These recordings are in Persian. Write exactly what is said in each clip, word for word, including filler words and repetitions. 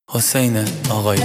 حسین آقایی.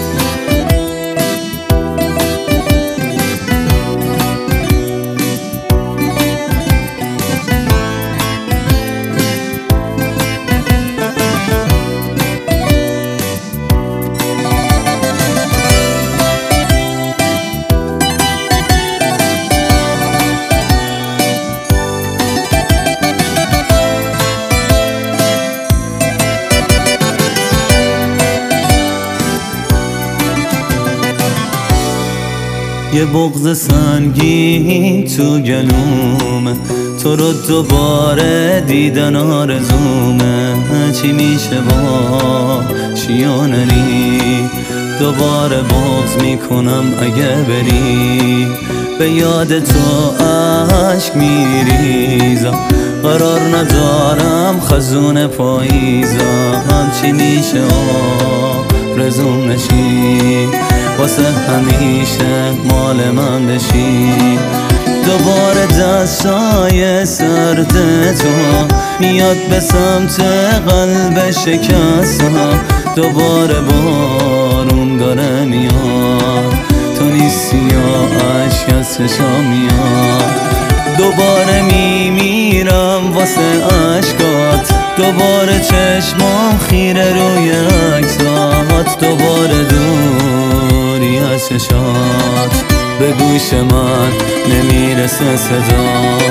یه بغض سنگین تو گلومه، تو رو دوباره دیدن آرزومه. چی میشه با شیا نری، دوباره بغض میکنم اگه بری. به یاد تو عشق میریزم، قرار ندارم خزون پاییزم. چی میشه آرزوم نشی، واسه همیشه مال من بشی. دوباره دستای سرد تو میاد به سمت قلب شکستم. دوباره بارون داره میاد، تو نیستی یا عشق از چشام میاد. دوباره میمیرم واسه عشقات، دوباره چشمام خیره روی عکسات. دوباره دوری از چشات، به گوش من نمیرسه صدا.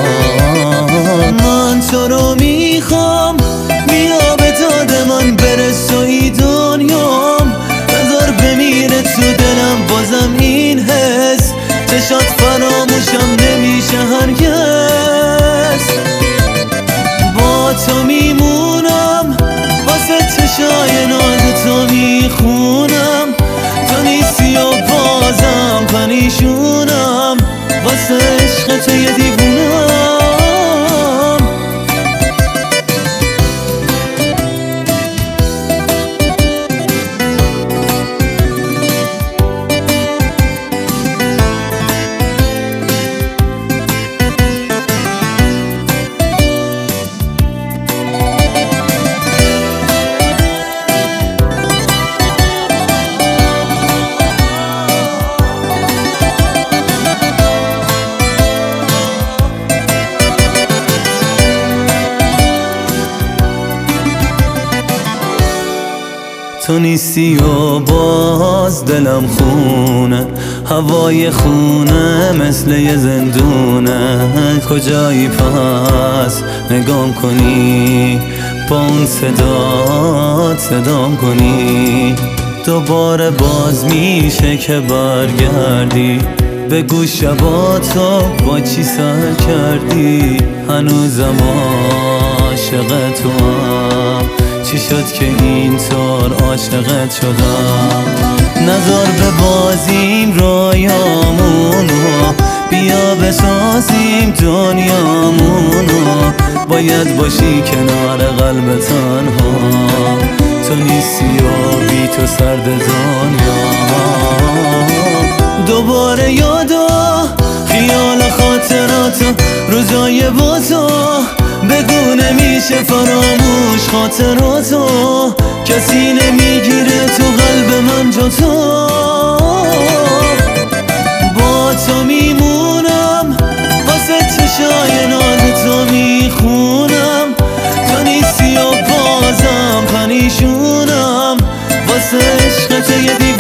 من تو رو میخوام، بیا به داد من برس توی دنیام. نذار بمیره تو دلم بازم این حس، چشات فراموشم نمیشه هرگز. با تو میمونم، واسه چشای ناز تو میخونم. تو نیستی و بازم پریشونم، واسه عشق تو یه دیوونم. تو نیستی و باز دلم خونه، هوای خونه مثل یه زندونه. کجایی پس نگام کنی، با اون صدات صدام کنی. دوباره باز میشه که برگردی، بگو شبا تو با چی سر کردی. هنوزم عاشق تو هم، چی شد که اینطور عاشقت شدم. نذار به بازیم رویامونو، بیا بسازیم دنیامونو. باید باشی کنار قلب تنها، تو نیستی و بی تو سرد دنیا. دوباره یادا خیال خاطراتو، روزای با تو بگو نمیشه فراموش خاطراتو. کسی نمیگیره تو قلب من جا تو. با تو میمونم، واسه چشای ناز تو میخونم. تو نیستی و بازم پریشونم، واسه عشق تو یه